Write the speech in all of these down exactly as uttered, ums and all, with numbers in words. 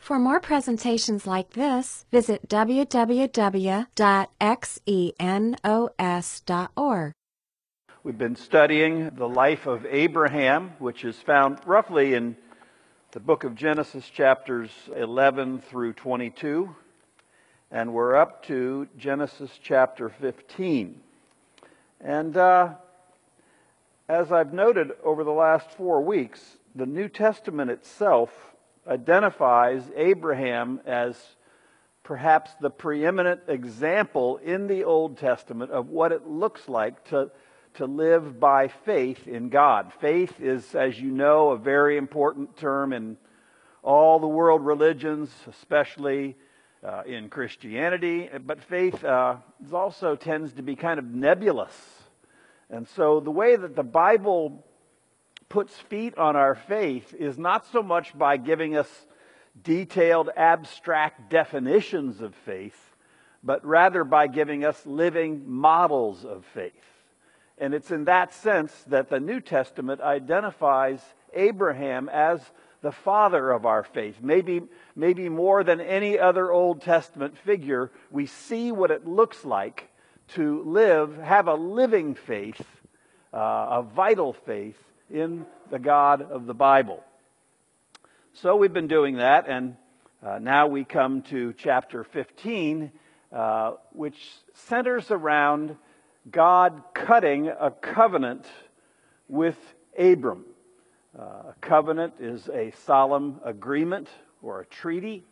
For more presentations like this, visit w w w dot xenos dot org. We've been studying the life of Abraham, which is found roughly in the book of Genesis, chapters eleven through twenty-two, and we're up to Genesis chapter fifteen. And uh, as I've noted over the last four weeks, the New Testament itself identifies Abraham as perhaps the preeminent example in the Old Testament of what it looks like to, to live by faith in God. Faith is, as you know, a very important term in all the world religions, especially uh, in Christianity. But faith uh, is also tends to be kind of nebulous. And so the way that the Bible puts feet on our faith is not so much by giving us detailed, abstract definitions of faith, but rather by giving us living models of faith. And it's in that sense that the New Testament identifies Abraham as the father of our faith. Maybe, maybe more than any other Old Testament figure, we see what it looks like to live, have a living faith, uh, a vital faith in the God of the Bible. So we've been doing that, and uh, now we come to chapter fifteen, uh, which centers around God cutting a covenant with Abram. Uh, a covenant is a solemn agreement or a treaty.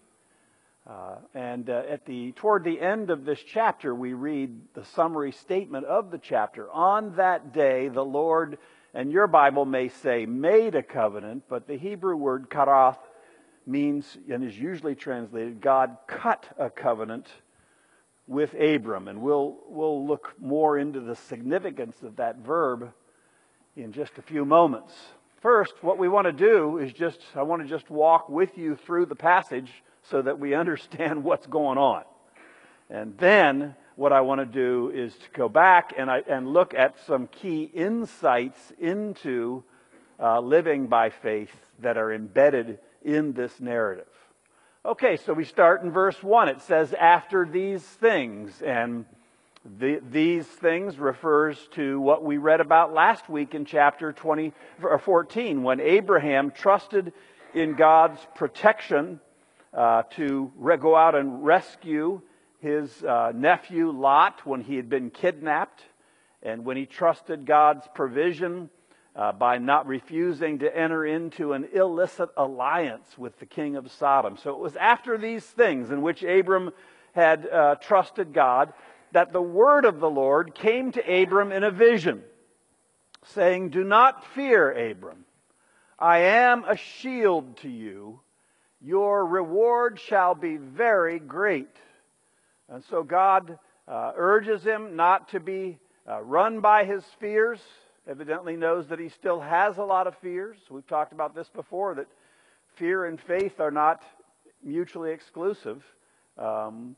Uh, and uh, at the toward the end of this chapter, we read the summary statement of the chapter. On that day, the Lord, and your Bible may say made a covenant, but the Hebrew word karath means, and is usually translated, God cut a covenant with Abram. And we'll, we'll look more into the significance of that verb in just a few moments. First, what we want to do is just, I want to just walk with you through the passage so that we understand what's going on. And then what I want to do is to go back and, I, and look at some key insights into uh, living by faith that are embedded in this narrative. Okay, so we start in verse one. It says, after these things, and the, these things refers to what we read about last week in chapter twenty, or fourteen, when Abraham trusted in God's protection uh, to re- go out and rescue his uh, nephew Lot when he had been kidnapped, and when he trusted God's provision uh, by not refusing to enter into an illicit alliance with the king of Sodom. So it was after these things in which Abram had uh, trusted God that the word of the Lord came to Abram in a vision, saying, "Do not fear, Abram. I am a shield to you. Your reward shall be very great." And so God uh, urges him not to be uh, run by his fears. Evidently knows that he still has a lot of fears. We've talked about this before, that fear and faith are not mutually exclusive. Um,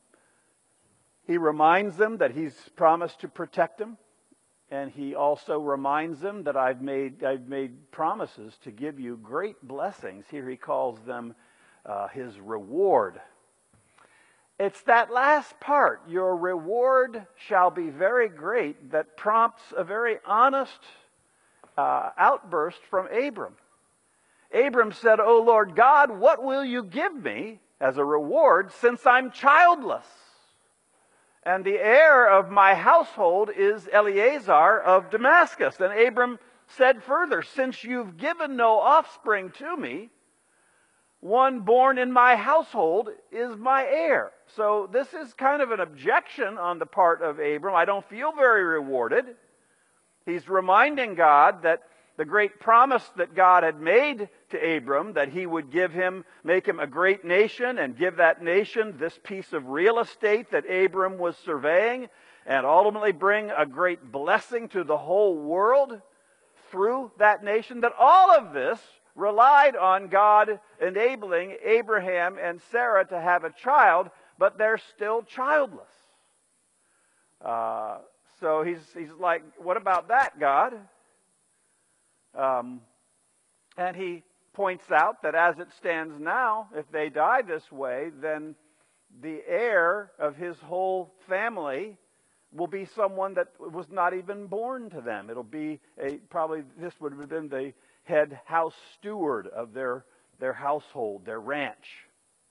he reminds them that he's promised to protect them. And he also reminds them that I've made, I've made promises to give you great blessings. Here he calls them uh, his reward. It's that last part, your reward shall be very great, that prompts a very honest uh, outburst from Abram. Abram said, "O Lord God, what will you give me as a reward since I'm childless? And the heir of my household is Eleazar of Damascus." And Abram said further, "Since you've given no offspring to me, one born in my household is my heir." So this is kind of an objection on the part of Abram. I don't feel very rewarded. He's reminding God that the great promise that God had made to Abram, that he would give him, make him a great nation and give that nation this piece of real estate that Abram was surveying, and ultimately bring a great blessing to the whole world through that nation, that all of this relied on God enabling Abraham and Sarah to have a child, but they're still childless. Uh, so he's he's like, what about that, God? Um, and he points out that as it stands now, if they die this way, then the heir of his whole family will be someone that was not even born to them. It'll be a, probably this would have been the head house steward of their, their household, their ranch.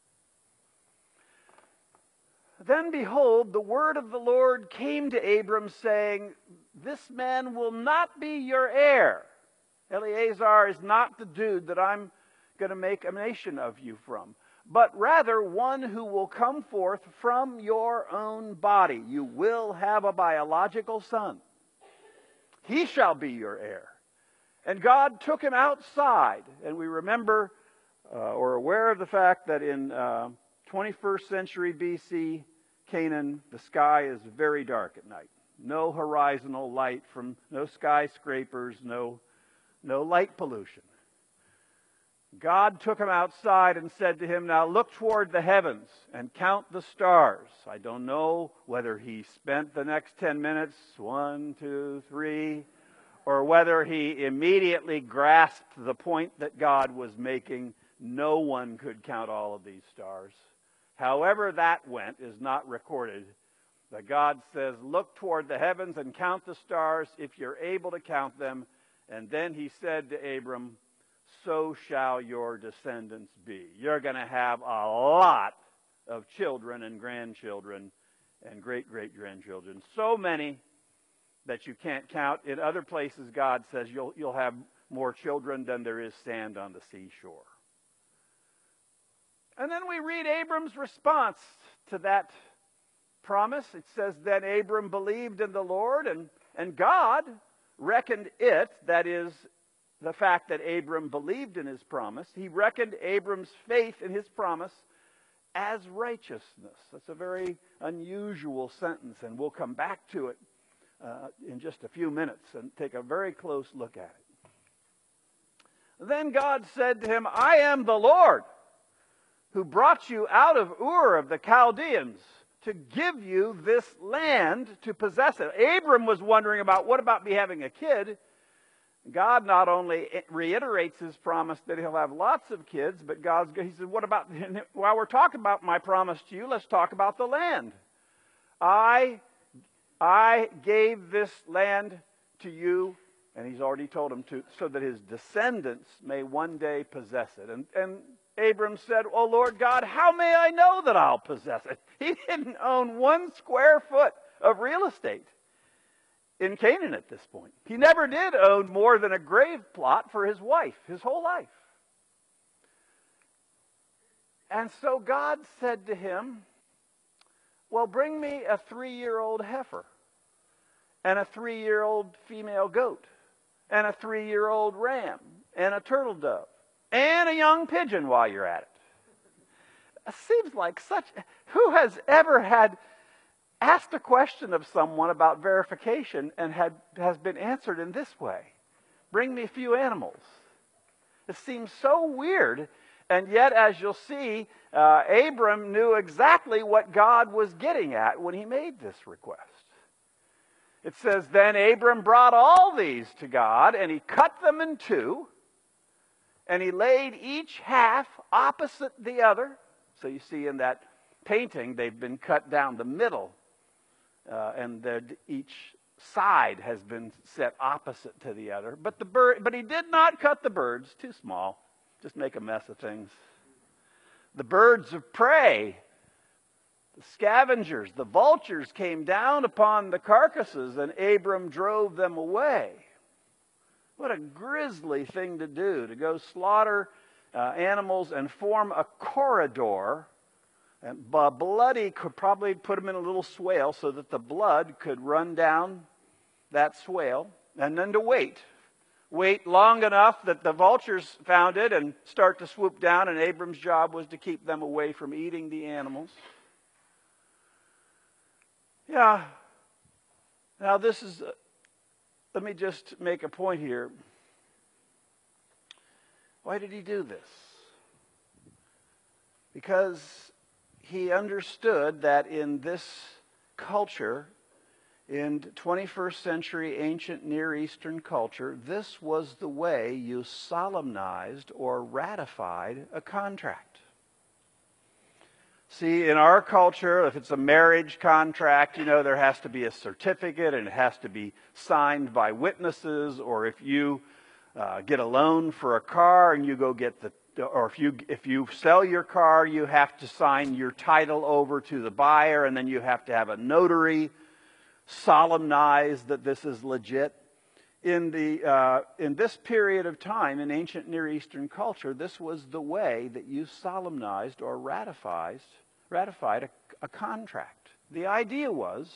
Then behold, the word of the Lord came to Abram, saying, this man will not be your heir. Eleazar is not the dude that I'm going to make a nation of you from, but rather one who will come forth from your own body. You will have a biological son. He shall be your heir. And God took him outside. And we remember uh, or aware of the fact that in uh, twenty-first century B C, Canaan, the sky is very dark at night. No horizontal light from, no skyscrapers, no, no light pollution. God took him outside and said to him, now look toward the heavens and count the stars. I don't know whether he spent the next ten minutes, one, two, three, or whether he immediately grasped the point that God was making. No one could count all of these stars. However that went is not recorded. But God says, look toward the heavens and count the stars if you're able to count them. And then he said to Abram, so shall your descendants be. You're going to have a lot of children and grandchildren and great-great-grandchildren. So many that you can't count. In other places, God says you'll, you'll have more children than there is sand on the seashore. And then we read Abram's response to that promise. It says, then Abram believed in the Lord, and, and God reckoned it, that is, the fact that Abram believed in his promise, he reckoned Abram's faith in his promise as righteousness. That's a very unusual sentence, and we'll come back to it uh, in just a few minutes and take a very close look at it. Then God said to him, I am the Lord who brought you out of Ur of the Chaldeans to give you this land to possess it. Abram was wondering about, what about me having a kid? God not only reiterates his promise that he'll have lots of kids, but God's, he said, what about, while we're talking about my promise to you, let's talk about the land. I, I gave this land to you, and he's already told him to, so that his descendants may one day possess it. And, and Abram said, oh Lord God, how may I know that I'll possess it? He didn't own one square foot of real estate in Canaan at this point. He never did own more than a grave plot for his wife, his whole life. And so God said to him, well, bring me a three-year-old heifer, and a three-year-old female goat, and a three-year-old ram, and a turtle dove, and a young pigeon while you're at it. It seems like such... Who has ever had asked a question of someone about verification and had has been answered in this way? Bring me a few animals. It seems so weird, and yet, as you'll see, uh, Abram knew exactly what God was getting at when he made this request. It says, then Abram brought all these to God, and he cut them in two, and he laid each half opposite the other. So you see in that painting, they've been cut down the middle. Uh, and each side has been set opposite to the other. But the bird, but he did not cut the birds, too small. Just make a mess of things. The birds of prey, the scavengers, the vultures came down upon the carcasses, and Abram drove them away. What a grisly thing to do, to go slaughter uh, animals and form a corridor. And bloody, could probably put them in a little swale so that the blood could run down that swale. And then to wait. Wait long enough that the vultures found it and start to swoop down. And Abram's job was to keep them away from eating the animals. Yeah. Now this is... Uh, let me just make a point here. Why did he do this? Because he understood that in this culture, In twenty-first century ancient Near Eastern culture, this was the way you solemnized or ratified a contract. See, in our culture, if it's a marriage contract, you know, there has to be a certificate and it has to be signed by witnesses. Or if you uh, get a loan for a car and you go get the or if you if you sell your car, you have to sign your title over to the buyer, and then you have to have a notary solemnize that this is legit. In the uh, in this period of time in ancient Near Eastern culture, this was the way that you solemnized or ratified ratified a, a contract. The idea was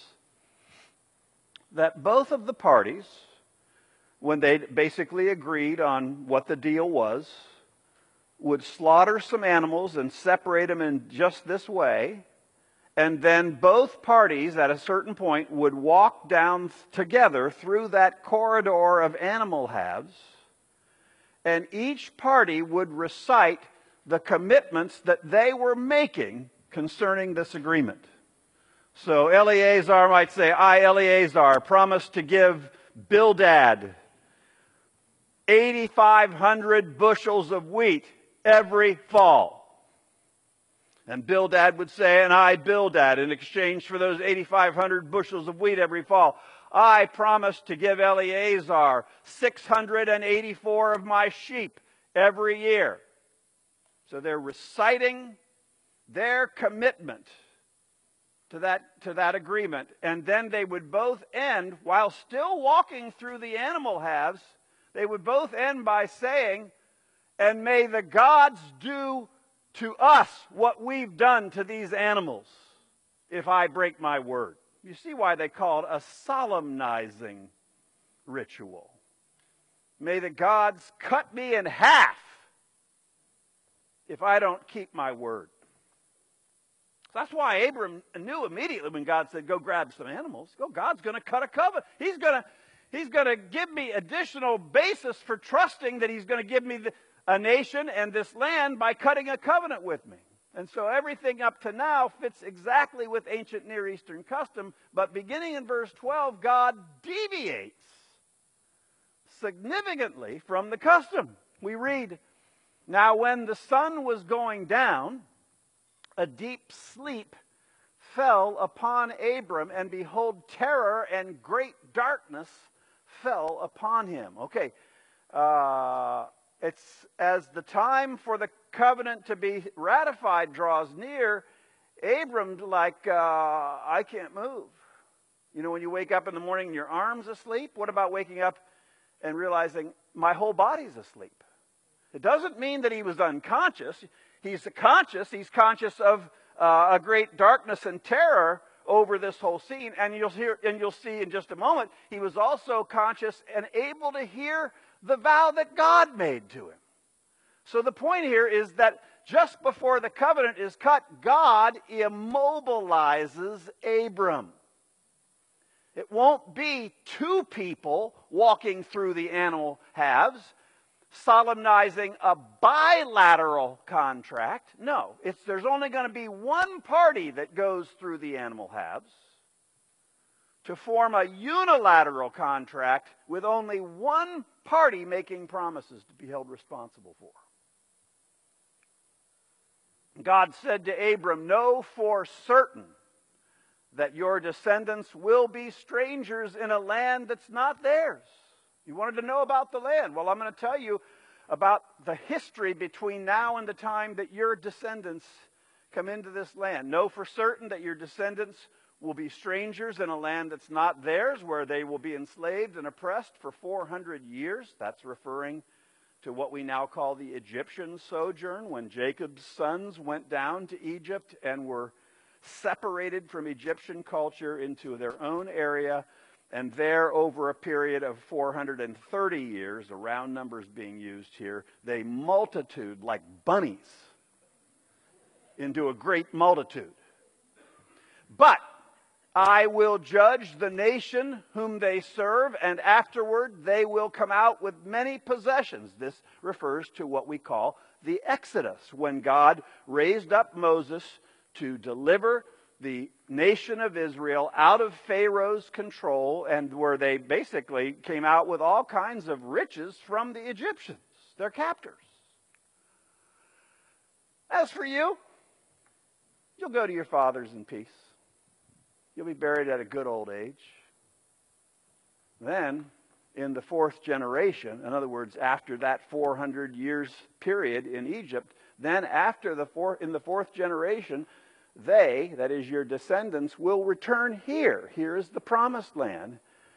that both of the parties, when they basically agreed on what the deal was, would slaughter some animals and separate them in just this way, and then both parties at a certain point would walk down together through that corridor of animal halves, and each party would recite the commitments that they were making concerning this agreement. So Eleazar might say, I, Eleazar, promise to give Bildad eighty-five hundred bushels of wheat every fall. And Bildad would say, and I, Bildad, in exchange for those eighty-five hundred bushels of wheat every fall, I promise to give Eleazar six hundred eighty-four of my sheep every year. So they're reciting their commitment to that, to that agreement. And then they would both end, while still walking through the animal halves, they would both end by saying, and may the gods do to us what we've done to these animals if I break my word. You see why they call it a solemnizing ritual. May the gods cut me in half if I don't keep my word. That's why Abram knew immediately when God said, go grab some animals. Go, God's going to cut a covenant. He's going to, he's going to give me additional basis for trusting that he's going to give me the, a nation and this land by cutting a covenant with me. And so everything up to now fits exactly with ancient Near Eastern custom. But beginning in verse twelve, God deviates significantly from the custom. We read, now when the sun was going down, a deep sleep fell upon Abram, and behold, terror and great darkness fell upon him. Okay, uh, it's as the time for the covenant to be ratified draws near, Abram's like, uh, I can't move. You know, when you wake up in the morning and your arm's asleep, what about waking up and realizing my whole body's asleep? It doesn't mean that he was unconscious. He's conscious. He's conscious of uh, a great darkness and terror over this whole scene. And you'll hear, and you'll see in just a moment, he was also conscious and able to hear the vow that God made to him. So the point here is that just before the covenant is cut, God immobilizes Abram. It won't be two people walking through the animal halves, solemnizing a bilateral contract. No, it's, there's only going to be one party that goes through the animal halves to form a unilateral contract with only one party making promises to be held responsible for. God said to Abram, know for certain that your descendants will be strangers in a land that's not theirs. You wanted to know about the land. Well, I'm going to tell you about the history between now and the time that your descendants come into this land. Know for certain that your descendants will be strangers in a land that's not theirs, where they will be enslaved and oppressed for four hundred years. That's referring to what we now call the Egyptian sojourn, when Jacob's sons went down to Egypt and were separated from Egyptian culture into their own area. And there, over a period of four hundred thirty years, the round numbers being used here, they multitude like bunnies into a great multitude. But I will judge the nation whom they serve, and afterward they will come out with many possessions. This refers to what we call the Exodus, when God raised up Moses to deliver the nation of Israel out of Pharaoh's control, and where they basically came out with all kinds of riches from the Egyptians, their captors. As for you, you'll go to your fathers in peace. You'll be buried at a good old age. Then, in the fourth generation, in other words, after that four hundred years period in Egypt, then after the four, in the fourth generation, they, that is your descendants, will return here. Here is the promised land.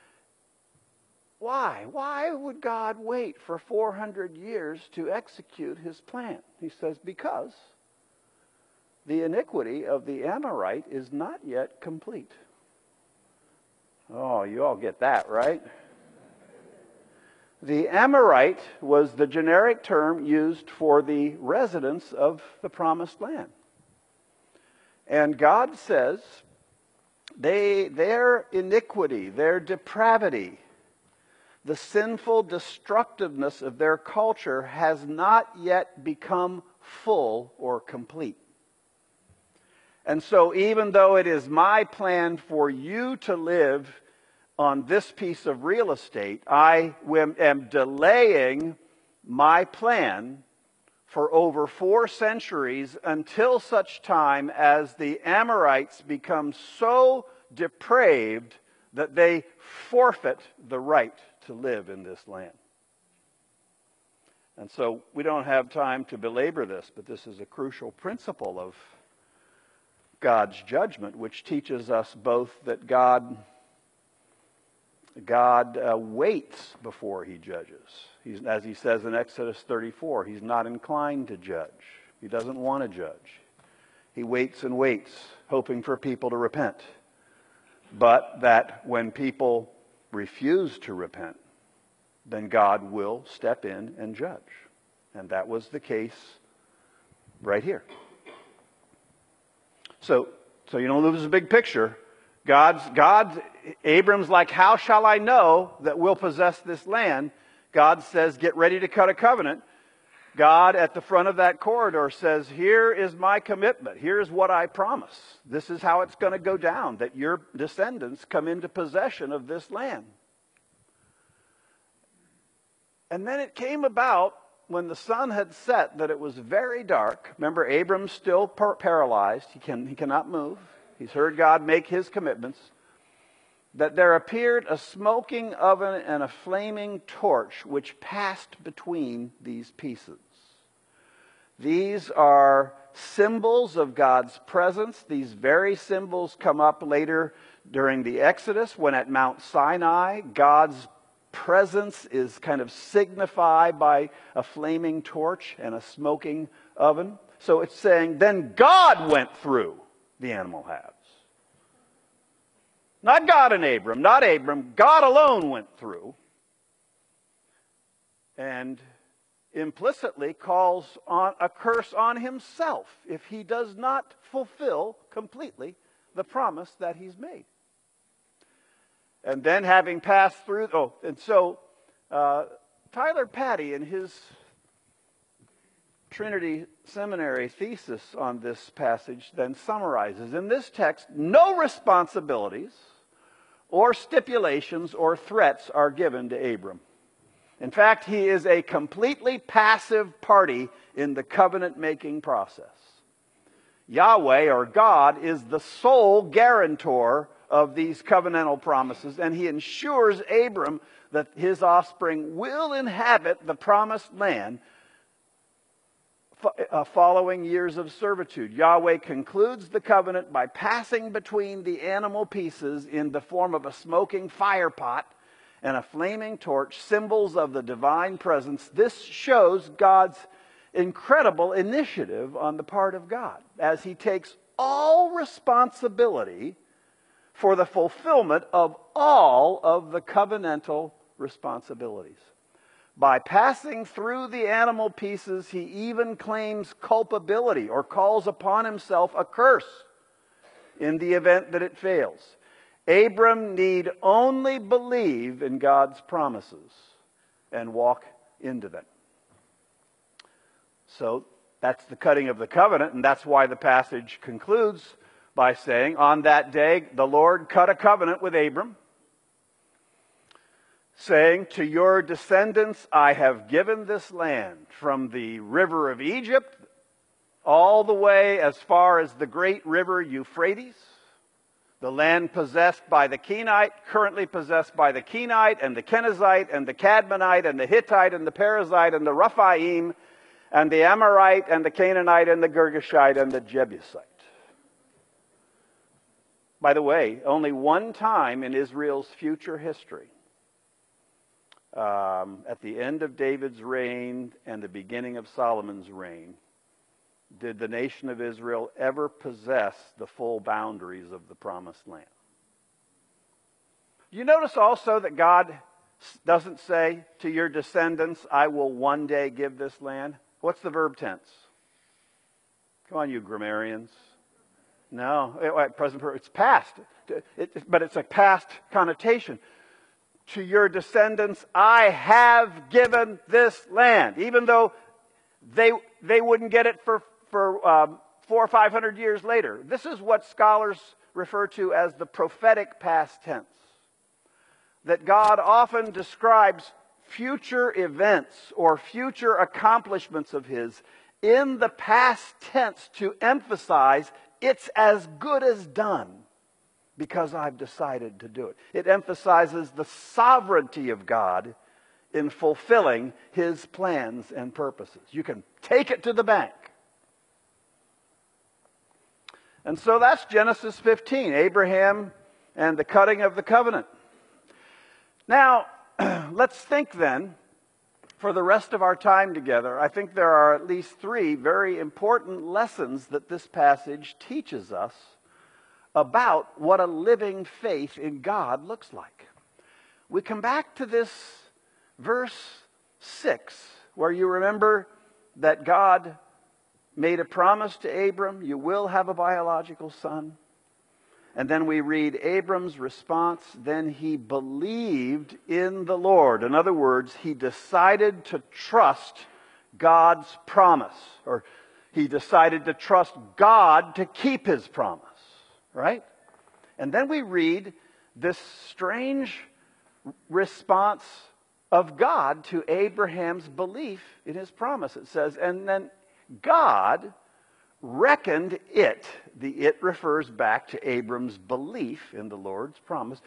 Why? Why would God wait for four hundred years to execute his plan? He says, because the iniquity of the Amorite is not yet complete. Oh, you all get that, right? The Amorite was the generic term used for the residents of the promised land. And God says they, their iniquity, their depravity, the sinful destructiveness of their culture has not yet become full or complete. And so even though it is my plan for you to live on this piece of real estate, I am delaying my plan for over four centuries until such time as the Amorites become so depraved that they forfeit the right to live in this land. And so we don't have time to belabor this, but this is a crucial principle of God's judgment, which teaches us both that God, God uh, waits before he judges. He's, as he says in Exodus thirty-four, he's not inclined to judge. He doesn't want to judge. He waits and waits, hoping for people to repent. But that when people refuse to repent, then God will step in and judge. And that was the case right here. So, so you don't lose the big picture. God's, God's, Abram's like, how shall I know that we'll possess this land? God says, get ready to cut a covenant. God at the front of that corridor says, here is my commitment. Here's what I promise. This is how it's going to go down, that your descendants come into possession of this land. And then it came about when the sun had set that it was very dark. Remember, Abram's still par- paralyzed. He, can, he cannot move. He's heard God make his commitments. That there appeared a smoking oven and a flaming torch which passed between these pieces. These are symbols of God's presence. These very symbols come up later during the Exodus when at Mount Sinai, God's presence is kind of signified by a flaming torch and a smoking oven. So it's saying, then God went through the animal halves. Not God and Abram, not Abram. God alone went through. And implicitly calls on a curse on himself if he does not fulfill completely the promise that he's made. And then having passed through, oh, and so uh, Tyler Patty in his Trinity Seminary thesis on this passage then summarizes, in this text, no responsibilities or stipulations or threats are given to Abram. In fact, he is a completely passive party in the covenant-making process. Yahweh, or God, is the sole guarantor of these covenantal promises, and he ensures Abram that his offspring will inhabit the promised land following years of servitude. Yahweh concludes the covenant by passing between the animal pieces in the form of a smoking fire pot and a flaming torch, symbols of the divine presence. This shows God's incredible initiative on the part of God as he takes all responsibility for the fulfillment of all of the covenantal responsibilities. By passing through the animal pieces, he even claims culpability or calls upon himself a curse in the event that it fails. Abram need only believe in God's promises and walk into them. So that's the cutting of the covenant, and that's why the passage concludes, by saying, on that day the Lord cut a covenant with Abram, saying, to your descendants I have given this land, from the river of Egypt all the way as far as the great river Euphrates, the land possessed by the Kenite, currently possessed by the Kenite and the Kenizzite and the Cadmonite and the Hittite and the Perizzite and the Rephaim and the Amorite and the Canaanite and the Girgashite and the Jebusite. By the way, only one time in Israel's future history, um, at the end of David's reign and the beginning of Solomon's reign, did the nation of Israel ever possess the full boundaries of the promised land. You notice also that God doesn't say, to your descendants, I will one day give this land. What's the verb tense? Come on, you grammarians. No, it, present perfect. It's past, it, it, but it's a past connotation. To your descendants, I have given this land, even though they they wouldn't get it for for um, four or five hundred years later. This is what scholars refer to as the prophetic past tense. That God often describes future events or future accomplishments of His in the past tense to emphasize it's as good as done because I've decided to do it. It emphasizes the sovereignty of God in fulfilling His plans and purposes. You can take it to the bank. And so that's Genesis fifteen, Abraham and the cutting of the covenant. Now, let's think then, for the rest of our time together, I think there are at least three very important lessons that this passage teaches us about what a living faith in God looks like. We come back to this verse six, where you remember that God made a promise to Abram, you will have a biological son. And then we read Abram's response, then he believed in the Lord. In other words, he decided to trust God's promise, or he decided to trust God to keep His promise, right? And then we read this strange response of God to Abraham's belief in His promise. It says, and then God reckoned it, the it refers back to Abram's belief in the Lord's promise.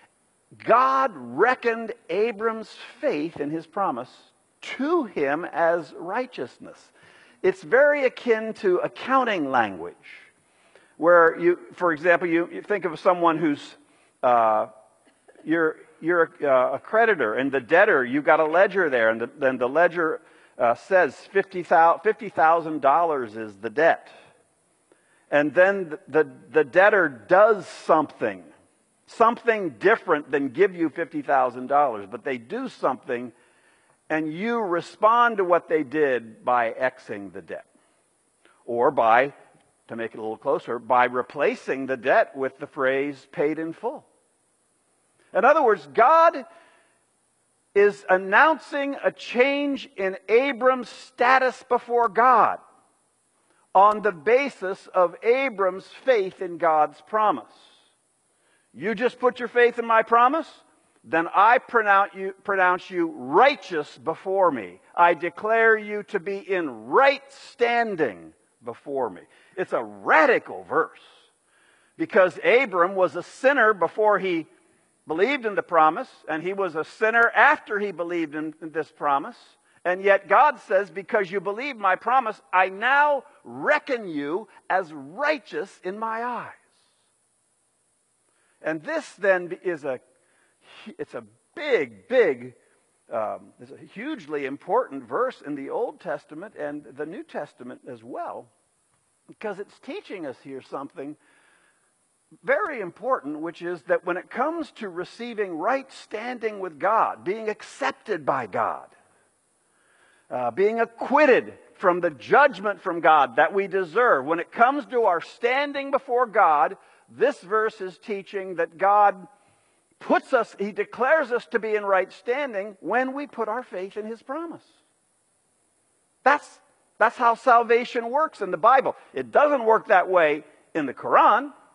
God reckoned Abram's faith in His promise to him as righteousness. It's very akin to accounting language, where you, for example, you, you think of someone who's, uh, you're, you're a, a creditor, and the debtor, you've got a ledger there, and then the, the ledger Uh, says fifty thousand dollars is the debt. And then the, the, the debtor does something, something different than give you fifty thousand dollars, but they do something and you respond to what they did by Xing the debt. Or by, to make it a little closer, by replacing the debt with the phrase paid in full. In other words, God is announcing a change in Abram's status before God on the basis of Abram's faith in God's promise. You just put your faith in my promise, then I pronounce you, pronounce you righteous before me. I declare you to be in right standing before me. It's a radical verse, because Abram was a sinner before he believed in the promise, and he was a sinner after he believed in this promise. And yet God says, because you believe my promise, I now reckon you as righteous in my eyes. And this then is a, it's a big, big, um, it's a hugely important verse in the Old Testament and the New Testament as well, because it's teaching us here something very important, which is that when it comes to receiving right standing with God, being accepted by God, uh, being acquitted from the judgment from God that we deserve, when it comes to our standing before God, this verse is teaching that God puts us, He declares us to be in right standing when we put our faith in His promise. That's, that's how salvation works in the Bible. It doesn't work that way in the Quran.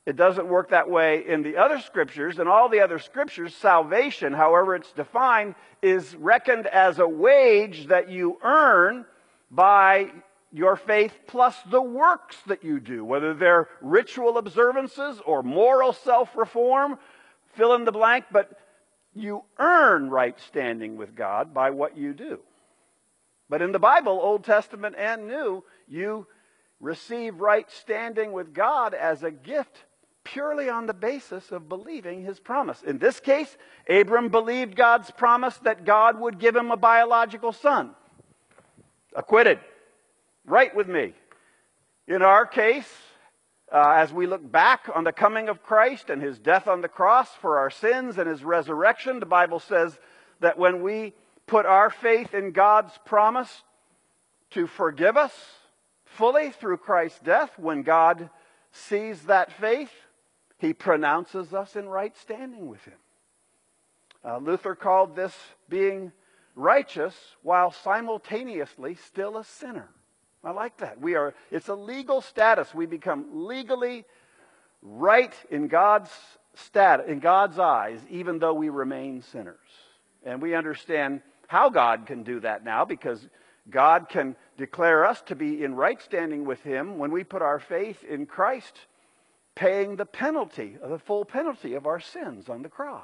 It doesn't work that way in the other scriptures. In all the other scriptures, salvation, however it's defined, is reckoned as a wage that you earn by your faith plus the works that you do, whether they're ritual observances or moral self-reform, fill in the blank, but you earn right standing with God by what you do. But in the Bible, Old Testament and New, you receive right standing with God as a gift purely on the basis of believing his promise. In this case, Abram believed God's promise that God would give him a biological son. Acquitted. Right with me. In our case, uh, as we look back on the coming of Christ and his death on the cross for our sins and his resurrection, the Bible says that when we put our faith in God's promise to forgive us fully through Christ's death, when God sees that faith, he pronounces us in right standing with him. Uh, Luther called this being righteous while simultaneously still a sinner. I like that. We are, it's a legal status. We become legally right in God's stat, in God's eyes, even though we remain sinners. And we understand how God can do that now, because God can declare us to be in right standing with him when we put our faith in Christ, paying the penalty, the full penalty of our sins on the cross.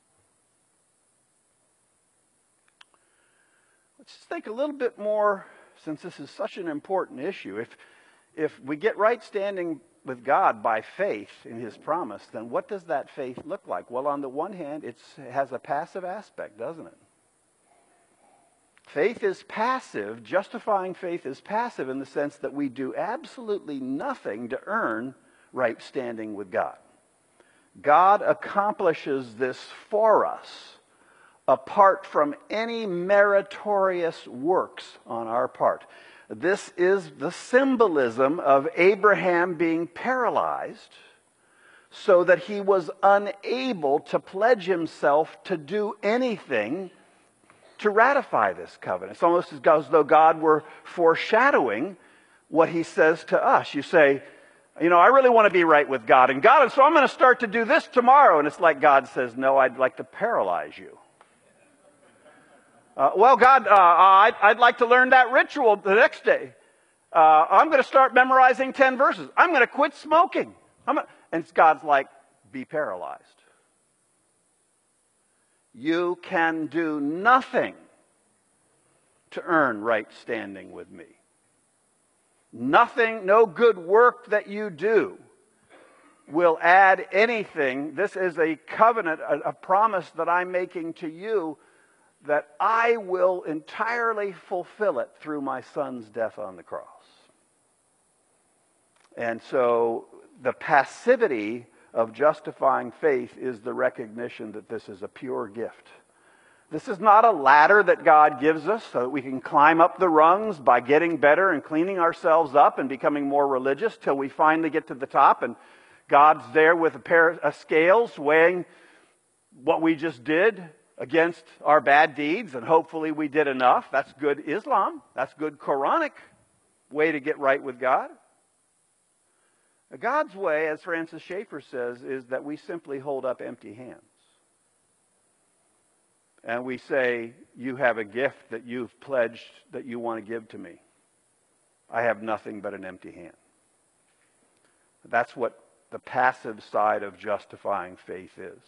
Let's just think a little bit more, since this is such an important issue. If, if we get right standing with God by faith in his promise, then what does that faith look like? Well, on the one hand, it's, it has a passive aspect, doesn't it? Faith is passive. Justifying faith is passive in the sense that we do absolutely nothing to earn right standing with God. God accomplishes this for us apart from any meritorious works on our part. This is the symbolism of Abraham being paralyzed so that he was unable to pledge himself to do anything to ratify this covenant. It's almost as though God were foreshadowing what he says to us. You say, you know, I really want to be right with God. And God, so I'm going to start to do this tomorrow. And it's like God says, no, I'd like to paralyze you. Uh, well, God, uh, I'd, I'd like to learn that ritual the next day. Uh, I'm going to start memorizing ten verses. I'm going to quit smoking. I'm gonna, and God's like, be paralyzed. You can do nothing to earn right standing with me. Nothing, no good work that you do will add anything. This is a covenant, a, a promise that I'm making to you, that I will entirely fulfill it through my son's death on the cross. And so the passivity of justifying faith is the recognition that this is a pure gift. This is not a ladder that God gives us so that we can climb up the rungs by getting better and cleaning ourselves up and becoming more religious till we finally get to the top and God's there with a pair of scales weighing what we just did against our bad deeds, and hopefully we did enough. That's good Islam. That's good Quranic way to get right with God. God's way, as Francis Schaeffer says, is that we simply hold up empty hands. And we say, you have a gift that you've pledged that you want to give to me. I have nothing but an empty hand. That's what the passive side of justifying faith is.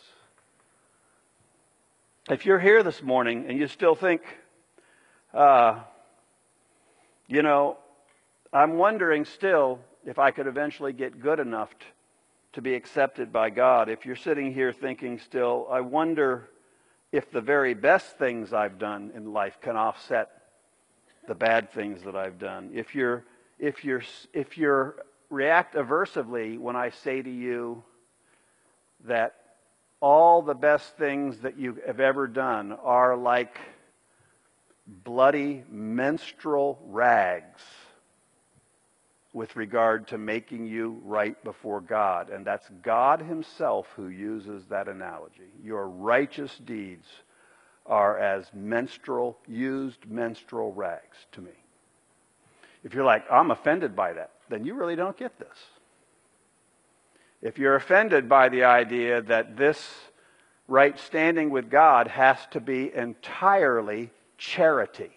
If you're here this morning and you still think, uh, you know, I'm wondering still if I could eventually get good enough t- to be accepted by God. If you're sitting here thinking still, I wonder if the very best things I've done in life can offset the bad things that I've done. If you're, if you're, if you're react aversively when I say to you that all the best things that you have ever done are like bloody menstrual rags with regard to making you right before God. And that's God himself who uses that analogy. Your righteous deeds are as menstrual, used menstrual rags to me. If you're like, I'm offended by that, then you really don't get this. if you're offended by the idea that this right standing with God has to be entirely charity,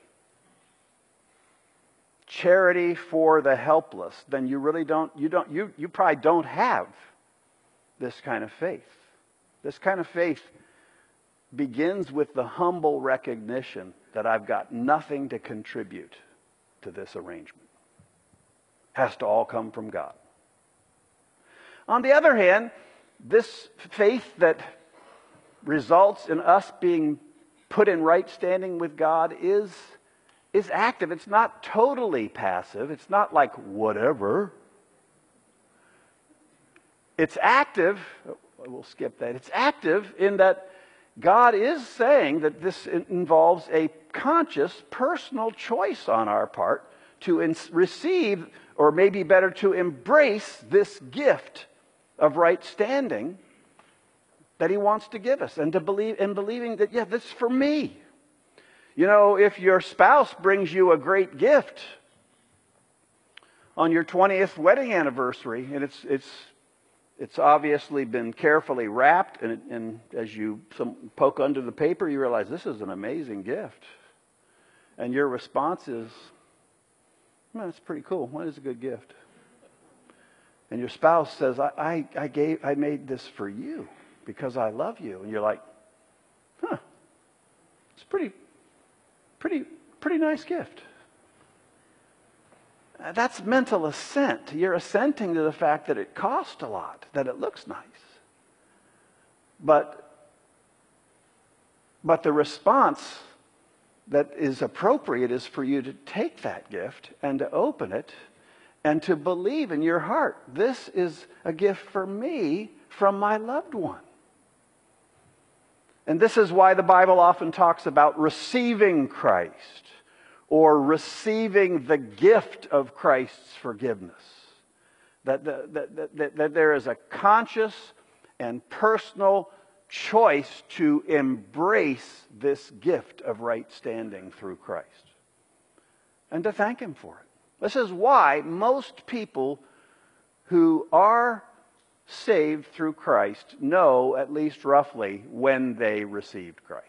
charity for the helpless, then you really don't, you don't, you, you probably don't have this kind of faith. This kind of faith begins with the humble recognition that I've got nothing to contribute to this arrangement. Has to all come from God. On the other hand, this faith that results in us being put in right standing with God is, is active. It's not totally passive. It's not like whatever. It's active. We'll skip that. It's active in that God is saying that this involves a conscious, personal choice on our part to in- receive, or maybe better, to embrace this gift of right standing that He wants to give us, and to believe, and believing that, yeah, this is for me. You know, if your spouse brings you a great gift on your twentieth wedding anniversary, and it's it's it's obviously been carefully wrapped, and, and as you some, poke under the paper, you realize this is an amazing gift, and your response is, well, that's pretty cool. What is a good gift? And your spouse says, I, I, I gave, I made this for you because I love you. And you're like, huh, it's a pretty, pretty, pretty nice gift. That's mental assent. You're assenting to the fact that it cost a lot, that it looks nice. But, but the response that is appropriate is for you to take that gift and to open it and to believe in your heart, this is a gift for me from my loved one. And this is why the Bible often talks about receiving Christ, or receiving the gift of Christ's forgiveness. That, the, that, that, that there is a conscious and personal choice to embrace this gift of right standing through Christ, and to thank Him for it. This is why most people who are saved through Christ know, at least roughly, when they received Christ.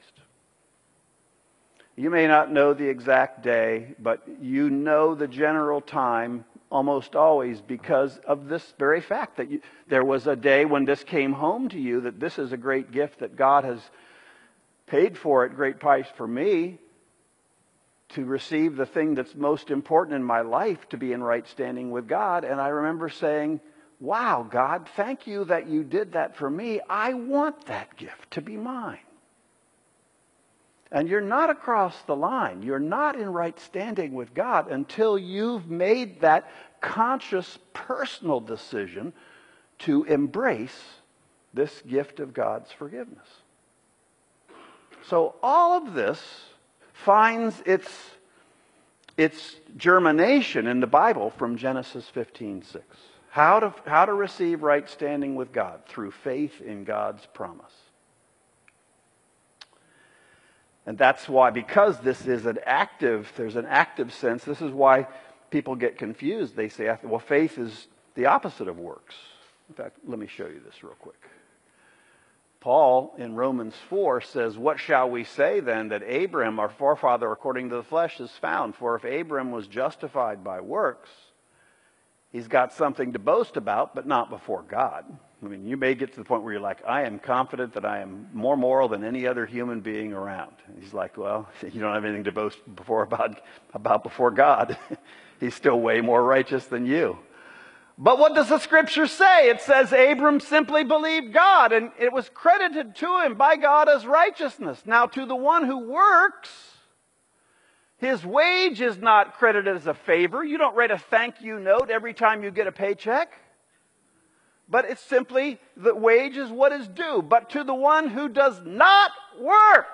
You may not know the exact day, but you know the general time almost always because of this very fact that you, there was a day when this came home to you, that this is a great gift that God has paid for at great price for me to receive the thing that's most important in my life, to be in right standing with God. And I remember saying, wow, God, thank you that you did that for me. I want that gift to be mine. And you're not across the line. You're not in right standing with God until you've made that conscious, personal decision to embrace this gift of God's forgiveness. So all of this finds its, its germination in the Bible from Genesis fifteen six. How to, how to receive right standing with God through faith in God's promise. And that's why, because this is an active, there's an active sense, this is why people get confused. They say, well, faith is the opposite of works. In fact, let me show you this real quick. Paul in Romans four says, what shall we say then that Abraham, our forefather according to the flesh, is found? For if Abraham was justified by works, he's got something to boast about, but not before God. I mean, you may get to the point where you're like, I am confident that I am more moral than any other human being around. And he's like, well, you don't have anything to boast before about, about before God. He's still way more righteous than you. But what does the Scripture say? It says Abram simply believed God, and it was credited to him by God as righteousness. Now, to the one who works, his wage is not credited as a favor. You don't write a thank you note every time you get a paycheck. But it's simply, the wage is what is due. But to the one who does not work,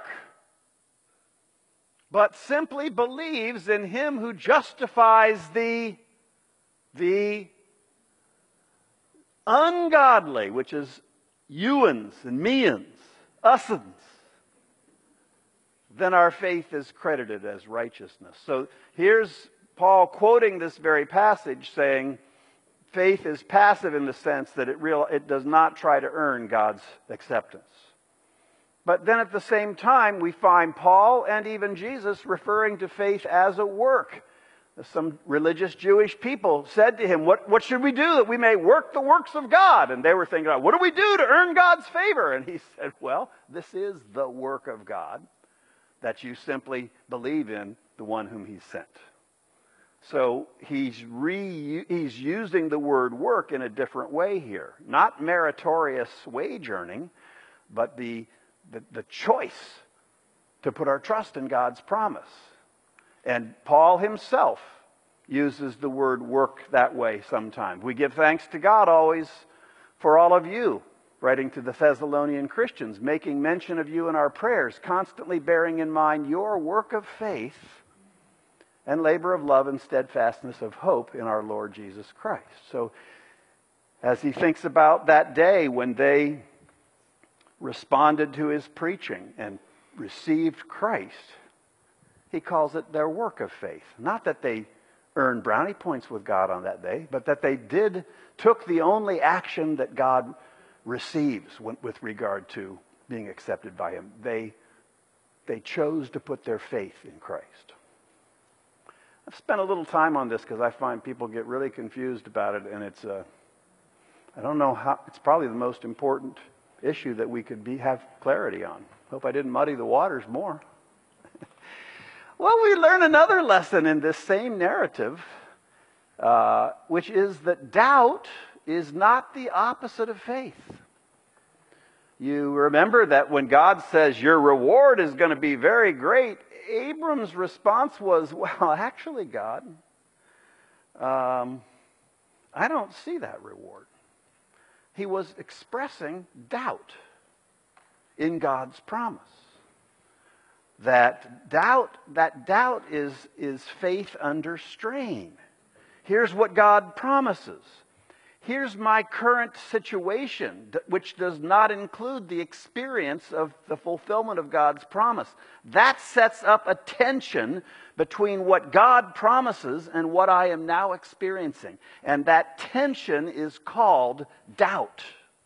but simply believes in Him who justifies the, the ungodly, which is youans and means, usins, then our faith is credited as righteousness. So here's Paul quoting this very passage saying, faith is passive in the sense that it real it does not try to earn God's acceptance. But then at the same time, we find Paul and even Jesus referring to faith as a work. Some religious Jewish people said to him, what, what should we do that we may work the works of God? And they were thinking, what do we do to earn God's favor? And he said, well, this is the work of God, that you simply believe in the one whom he sent. So he's, re, he's using the word work in a different way here. Not meritorious wage earning, but the, the, the choice to put our trust in God's promise. And Paul himself uses the word work that way sometimes. We give thanks to God always for all of you, writing to the Thessalonian Christians, making mention of you in our prayers, constantly bearing in mind your work of faith and labor of love and steadfastness of hope in our Lord Jesus Christ. So as he thinks about that day when they responded to his preaching and received Christ, he calls it their work of faith. Not that they earned brownie points with God on that day, but that they did, took the only action that God receives with regard to being accepted by him. They, they chose to put their faith in Christ. I've spent a little time on this because I find people get really confused about it, and it's a, I don't know how, it's probably the most important issue that we could be, have clarity on. Hope I didn't muddy the waters more. Well, we learn another lesson in this same narrative, uh, which is that doubt is not the opposite of faith. You remember that when God says your reward is going to be very great, Abram's response was, well, actually, God, um, I don't see that reward. He was expressing doubt in God's promise. That doubt, that doubt is, is faith under strain. Here's what God promises. Here's my current situation, which does not include the experience of the fulfillment of God's promise. That sets up a tension between what God promises and what I am now experiencing. And that tension is called doubt.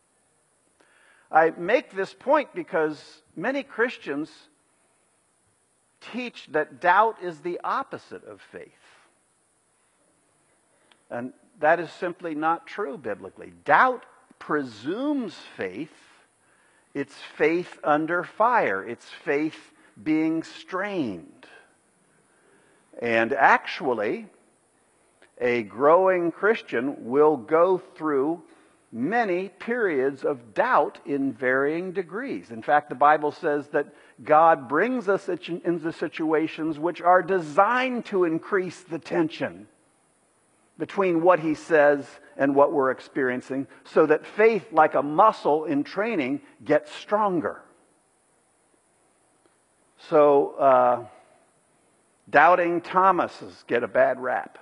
I make this point because many Christians teach that doubt is the opposite of faith. And that is simply not true biblically. Doubt presumes faith. It's faith under fire. It's faith being strained. And actually, a growing Christian will go through many periods of doubt in varying degrees. In fact, the Bible says that God brings us into situations which are designed to increase the tension between what he says and what we're experiencing, so that faith, like a muscle in training, gets stronger. So, uh, doubting Thomases get a bad rap.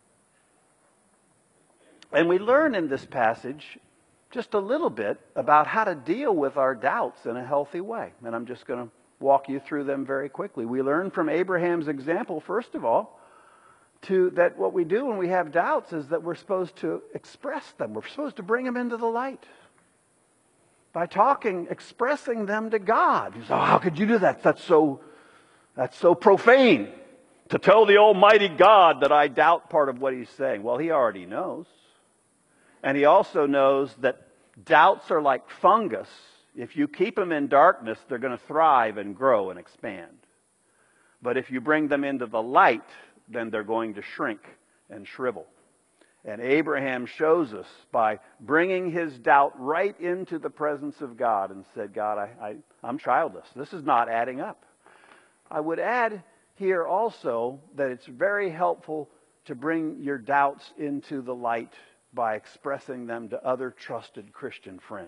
And we learn in this passage just a little bit about how to deal with our doubts in a healthy way. And I'm just going to walk you through them very quickly. We learn from Abraham's example, first of all, to that what we do when we have doubts is that we're supposed to express them. We're supposed to bring them into the light. By talking, expressing them to God. You say, oh, how could you do that? That's so, that's so profane. To tell the Almighty God that I doubt part of what He's saying. Well, He already knows. And He also knows that doubts are like fungus. If you keep them in darkness, they're going to thrive and grow and expand. But if you bring them into the light, then they're going to shrink and shrivel. And Abraham shows us by bringing his doubt right into the presence of God and said, God, I, I, I'm childless. This is not adding up. I would add here also that it's very helpful to bring your doubts into the light by expressing them to other trusted Christian friends.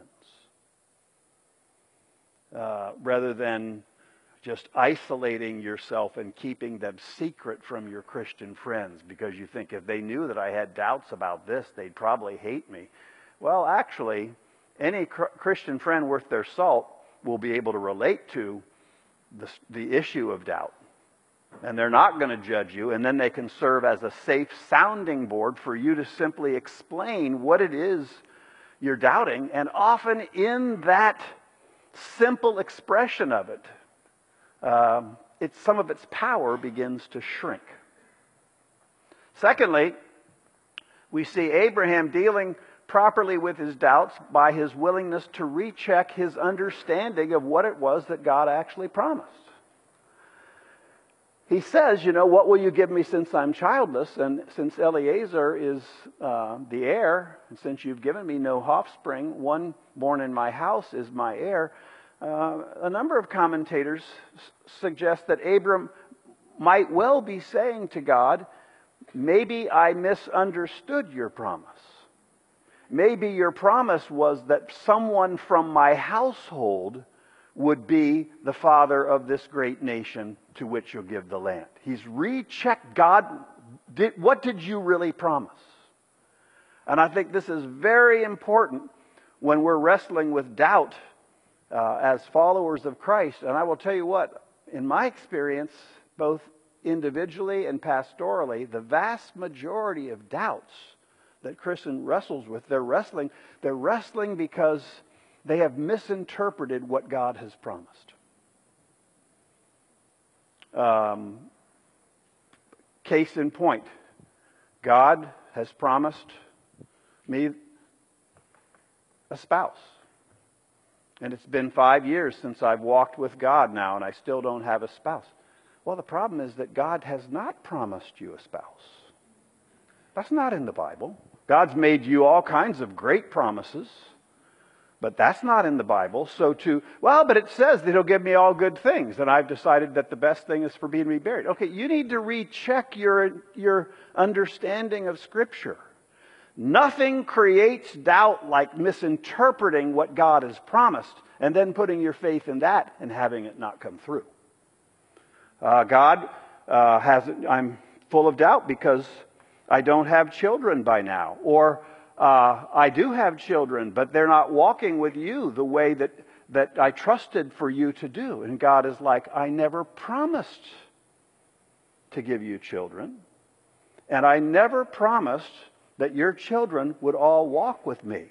Uh, rather than just isolating yourself and keeping them secret from your Christian friends because you think if they knew that I had doubts about this, they'd probably hate me. Well, actually, any cr- Christian friend worth their salt will be able to relate to the, the issue of doubt. and they're not going to judge you, and then they can serve as a safe sounding board for you to simply explain what it is you're doubting. And often in that simple expression of it, um, it's, some of its power begins to shrink. Secondly, we see Abraham dealing properly with his doubts by his willingness to recheck his understanding of what it was that God actually promised. He says, you know, what will you give me since I'm childless? And since Eliezer is uh, the heir, and since you've given me no offspring, one born in my house is my heir. Uh, a number of commentators s- suggest that Abram might well be saying to God, maybe I misunderstood your promise. Maybe your promise was that someone from my household would be the father of this great nation to which you'll give the land. He's rechecked God. Did, what did you really promise? And I think this is very important when we're wrestling with doubt uh, as followers of Christ. And I will tell you what, in my experience, both individually and pastorally, the vast majority of doubts that Christian wrestles with, they're wrestling, they're wrestling because they have misinterpreted what God has promised. Um, case in point, God has promised me a spouse. And it's been five years since I've walked with God now, and I still don't have a spouse. Well, the problem is that God has not promised you a spouse. That's not in the Bible. God's made you all kinds of great promises, but that's not in the Bible. So to, well, but it says that He'll give me all good things, and I've decided that the best thing is for me to be buried. Okay, you need to recheck your, your understanding of Scripture. Nothing creates doubt like misinterpreting what God has promised and then putting your faith in that and having it not come through. Uh, God uh, has, I'm full of doubt because I don't have children by now. Or uh, I do have children, but they're not walking with you the way that, that I trusted for you to do. And God is like, I never promised to give you children. And I never promised that your children would all walk with me.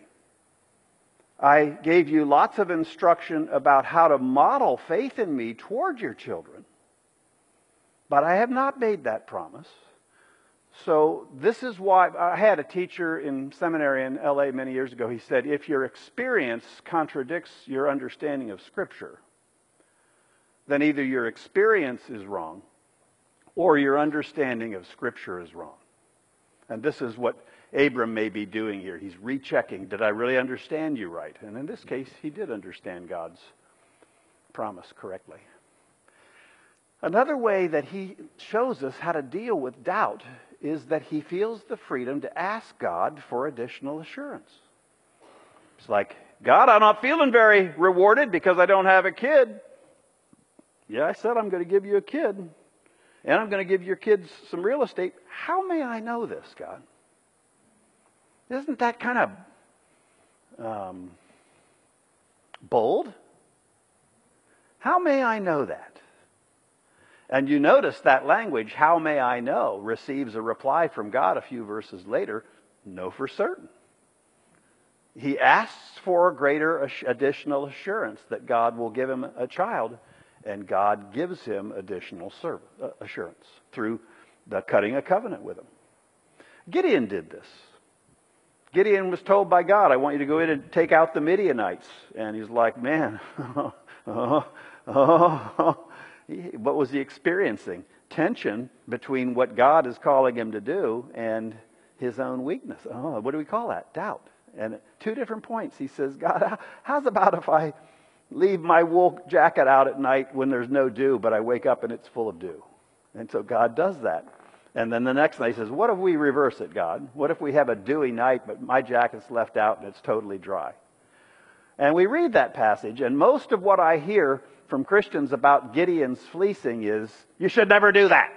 I gave you lots of instruction about how to model faith in me toward your children. But I have not made that promise. So this is why I had a teacher in seminary in L A many years ago. He said, if your experience contradicts your understanding of Scripture, then either your experience is wrong or your understanding of Scripture is wrong. And this is what Abram may be doing here. He's rechecking, did I really understand you right? And in this case, he did understand God's promise correctly. Another way that he shows us how to deal with doubt is that he feels the freedom to ask God for additional assurance. It's like, God, I'm not feeling very rewarded because I don't have a kid. Yeah, I said I'm going to give you a kid. And I'm going to give your kids some real estate. How may I know this, God? Isn't that kind of um, bold? How may I know that? And you notice that language, how may I know, receives a reply from God a few verses later, know for certain. He asks for a greater additional assurance that God will give him a child, and God gives him additional assurance through the cutting a covenant with him. Gideon did this. Gideon was told by God, I want you to go in and take out the Midianites. And he's like, man, oh, oh, oh. What was he experiencing? Tension between what God is calling him to do and his own weakness. Oh, what do we call that? Doubt. And at two different points, he says, God, how's about if I leave my wool jacket out at night when there's no dew, but I wake up and it's full of dew? And so God does that. And then the next night he says, what if we reverse it, God? What if we have a dewy night, but my jacket's left out and it's totally dry? And we read that passage, and most of what I hear from Christians about Gideon's fleecing is, you should never do that.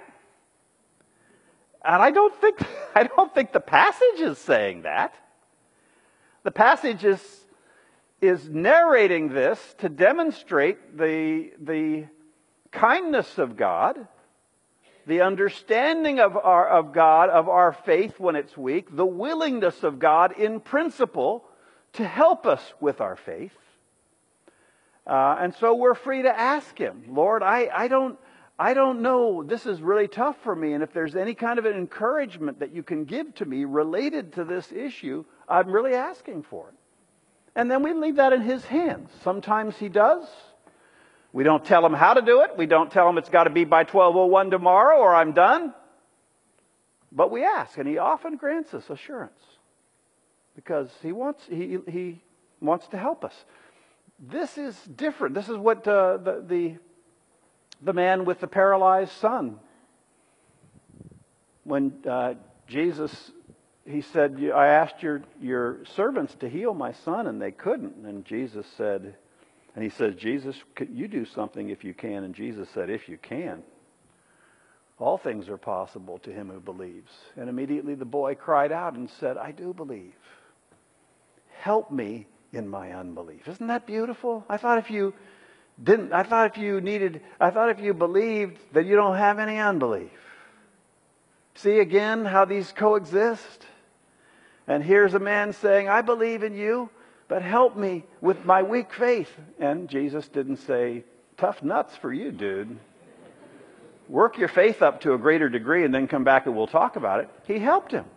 And I don't think, I don't think the passage is saying that. The passage is, is narrating this to demonstrate the, the kindness of God the understanding of, our, of God, of our faith when it's weak, the willingness of God in principle to help us with our faith. Uh, and so we're free to ask Him, Lord, I, I don't I don't know, this is really tough for me, and if there's any kind of an encouragement that you can give to me related to this issue, I'm really asking for it. And then we leave that in His hands. Sometimes He does. We don't tell Him how to do it. We don't tell Him it's got to be by twelve oh one tomorrow or I'm done. But we ask, and He often grants us assurance because He wants He, he wants to help us. This is different. This is what uh, the, the the man with the paralyzed son, when uh, Jesus, He said, I asked your, your servants to heal my son and they couldn't. And Jesus said, and he says, Jesus, could you do something if you can? And Jesus said, if you can. All things are possible to him who believes. And immediately the boy cried out and said, I do believe. Help me in my unbelief. Isn't that beautiful? I thought if you didn't, I thought if you needed, I thought if you believed that you don't have any unbelief. See again how these coexist? And here's a man saying, I believe in you, but help me with my weak faith. And Jesus didn't say, tough nuts for you, dude. Work your faith up to a greater degree and then come back and we'll talk about it. He helped him.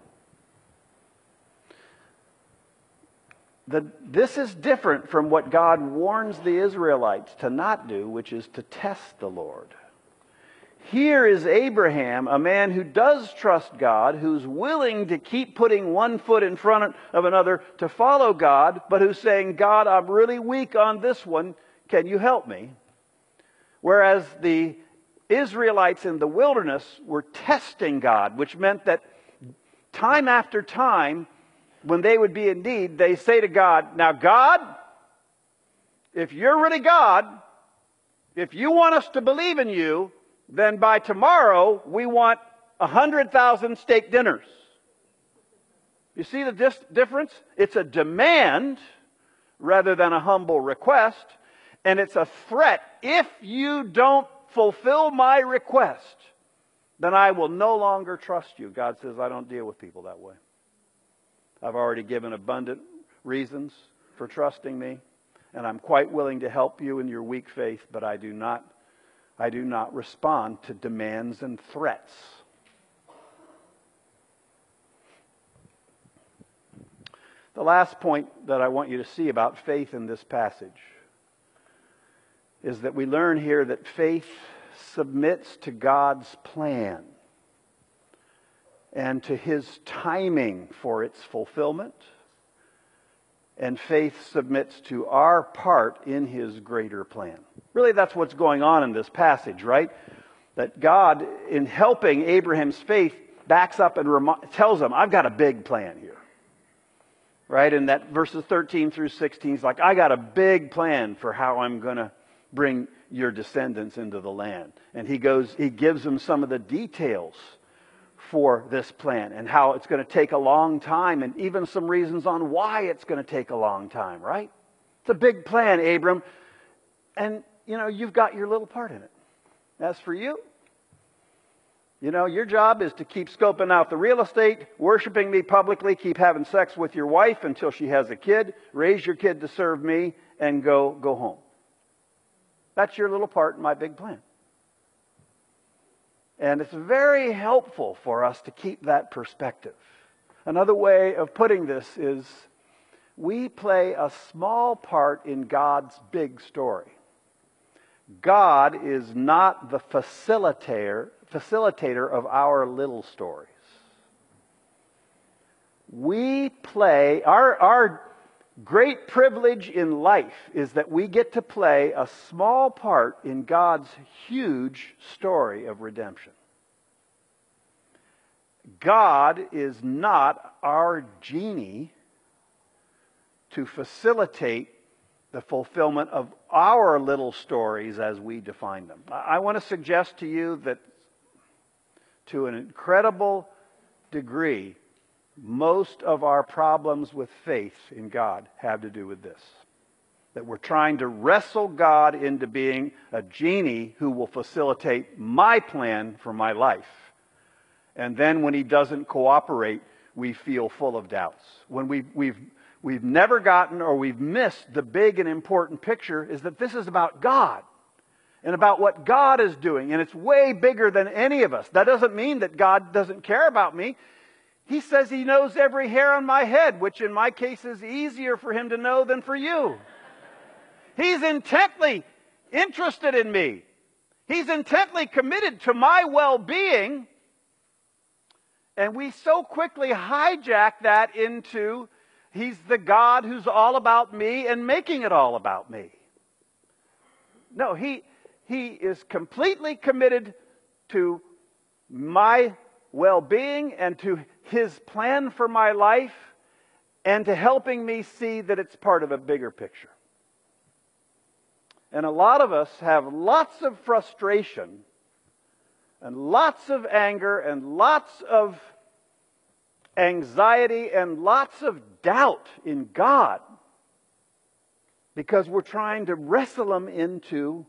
The, this is different from what God warns the Israelites to not do, which is to test the Lord. Here is Abraham, a man who does trust God, who's willing to keep putting one foot in front of another to follow God, but who's saying, God, I'm really weak on this one. Can you help me? Whereas the Israelites in the wilderness were testing God, which meant that time after time, when they would be in need, they say to God, now God, if you're really God, if you want us to believe in you, then by tomorrow we want a hundred thousand steak dinners. You see the dis- difference? It's a demand rather than a humble request, and it's a threat. If you don't fulfill my request, then I will no longer trust you. God says, I don't deal with people that way. I've already given abundant reasons for trusting me, and I'm quite willing to help you in your weak faith, but I do not, I do not respond to demands and threats. The last point that I want you to see about faith in this passage is that we learn here that faith submits to God's plan and to His timing for its fulfillment. And faith submits to our part in His greater plan. Really, that's what's going on in this passage, right? That God, in helping Abraham's faith, backs up and rem- tells him, I've got a big plan here. Right? And that verses thirteen through sixteen is like, I got a big plan for how I'm going to bring your descendants into the land. And he goes, he gives them some of the details for this plan and how it's going to take a long time and even some reasons on why it's going to take a long time, right? It's a big plan, Abram. And, you know, you've got your little part in it. As for you, you know, your job is to keep scoping out the real estate, worshiping me publicly, keep having sex with your wife until she has a kid, raise your kid to serve me, and go, go home. That's your little part in my big plan. And it's very helpful for us to keep that perspective. Another way of putting this is we play a small part in God's big story. God is not the facilitator, facilitator of our little stories. We play, our, our great privilege in life is that we get to play a small part in God's huge story of redemption. God is not our genie to facilitate the fulfillment of our little stories as we define them. I want to suggest to you that to an incredible degree, most of our problems with faith in God have to do with this. That we're trying to wrestle God into being a genie who will facilitate my plan for my life. And then when he doesn't cooperate, we feel full of doubts. When we've, we've, we've never gotten or we've missed the big and important picture is that this is about God and about what God is doing. And it's way bigger than any of us. That doesn't mean that God doesn't care about me. He says he knows every hair on my head, which in my case is easier for him to know than for you. He's intently interested in me. He's intently committed to my well-being. And we so quickly hijack that into he's the God who's all about me and making it all about me. No, he, he is completely committed to my well-being and to his plan for my life and to helping me see that it's part of a bigger picture. And a lot of us have lots of frustration and lots of anger and lots of anxiety and lots of doubt in God because we're trying to wrestle him into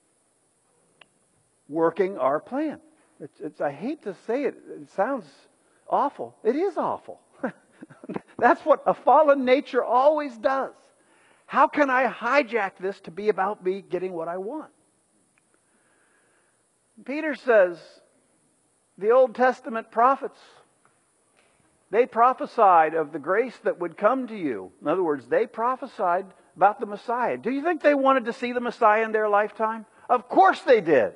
working our plan. It's, it's, I hate to say it, it sounds awful. It is awful. That's what a fallen nature always does. How can I hijack this to be about me getting what I want? Peter says, the Old Testament prophets, they prophesied of the grace that would come to you. In other words, they prophesied about the Messiah. Do you think they wanted to see the Messiah in their lifetime? Of course they did.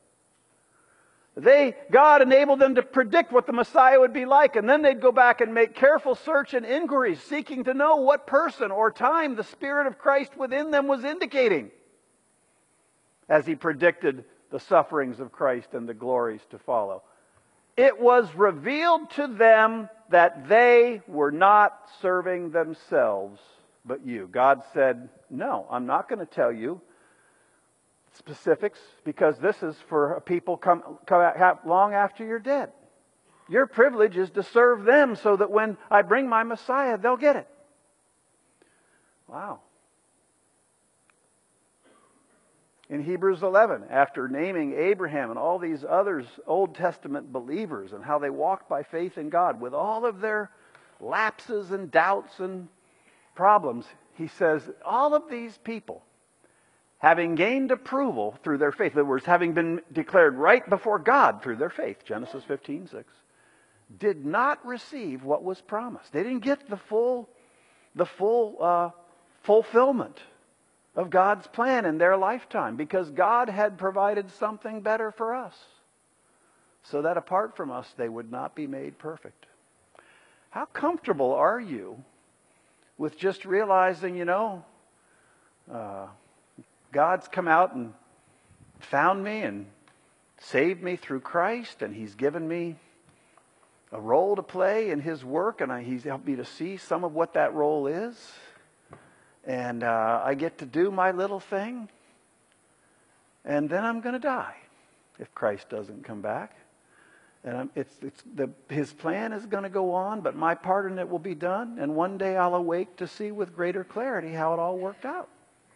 They, God enabled them to predict what the Messiah would be like, and then they'd go back and make careful search and inquiries, seeking to know what person or time the Spirit of Christ within them was indicating as he predicted the sufferings of Christ and the glories to follow. It was revealed to them that they were not serving themselves, but you. God said, no, I'm not going to tell you specifics because this is for people come, come long after you're dead. Your privilege is to serve them so that when I bring my Messiah, they'll get it. Wow. In Hebrews eleven, after naming Abraham and all these others, Old Testament believers, and how they walked by faith in God with all of their lapses and doubts and problems, he says, all of these people, having gained approval through their faith, in other words, having been declared right before God through their faith, Genesis fifteen six, did not receive what was promised. They didn't get the full, the full uh, fulfillment of God's plan in their lifetime because God had provided something better for us so that apart from us they would not be made perfect. How comfortable are you with just realizing, you know, uh, God's come out and found me and saved me through Christ, and He's given me a role to play in His work, and I, He's helped me to see some of what that role is. And uh, I get to do my little thing, and then I'm going to die if Christ doesn't come back. And I'm, it's, it's the, His plan is going to go on, but my part in it will be done, and one day I'll awake to see with greater clarity how it all worked out.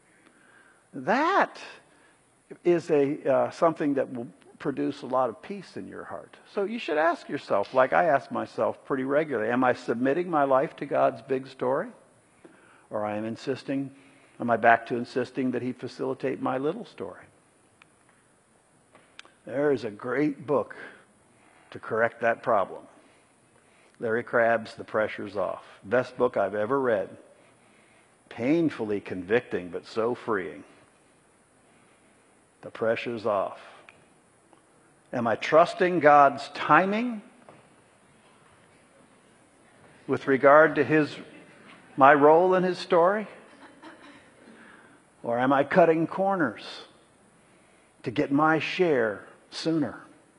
That is a uh, something that will produce a lot of peace in your heart. So you should ask yourself, like I ask myself pretty regularly, am I submitting my life to God's big story? Or I am insisting, am I back to insisting that He facilitate my little story? There is a great book to correct that problem. Larry Crabb's The Pressure's Off. Best book I've ever read. Painfully convicting, but so freeing. The pressure's off. Am I trusting God's timing with regard to His my role in His story? Or am I cutting corners to get my share sooner?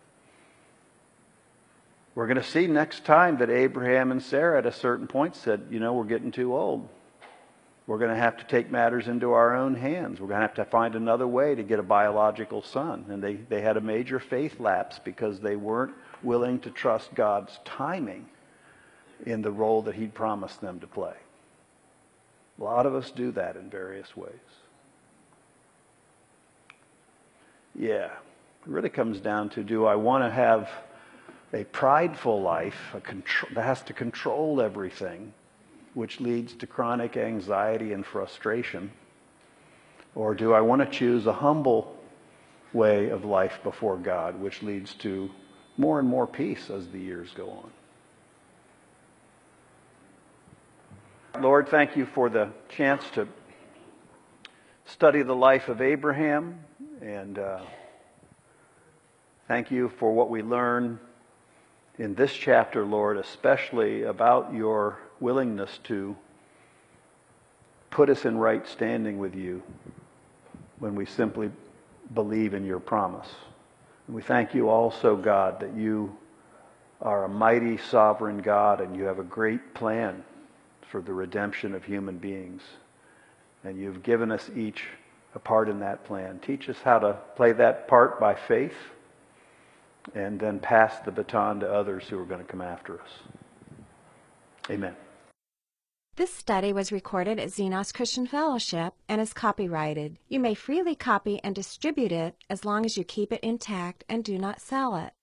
We're going to see next time that Abraham and Sarah at a certain point said, you know, we're getting too old. We're going to have to take matters into our own hands. We're going to have to find another way to get a biological son. And they, they had a major faith lapse because they weren't willing to trust God's timing in the role that He'd promised them to play. A lot of us do that in various ways. Yeah, it really comes down to, do I want to have a prideful life a contr- that has to control everything, which leads to chronic anxiety and frustration? Or do I want to choose a humble way of life before God, which leads to more and more peace as the years go on? Lord, thank you for the chance to study the life of Abraham, and uh, thank you for what we learn in this chapter, Lord, especially about your willingness to put us in right standing with you when we simply believe in your promise. And we thank you also, God, that you are a mighty sovereign God and you have a great plan for the redemption of human beings. And you've given us each a part in that plan. Teach us how to play that part by faith and then pass the baton to others who are going to come after us. Amen. This study was recorded at Xenos Christian Fellowship and is copyrighted. You may freely copy and distribute it as long as you keep it intact and do not sell it.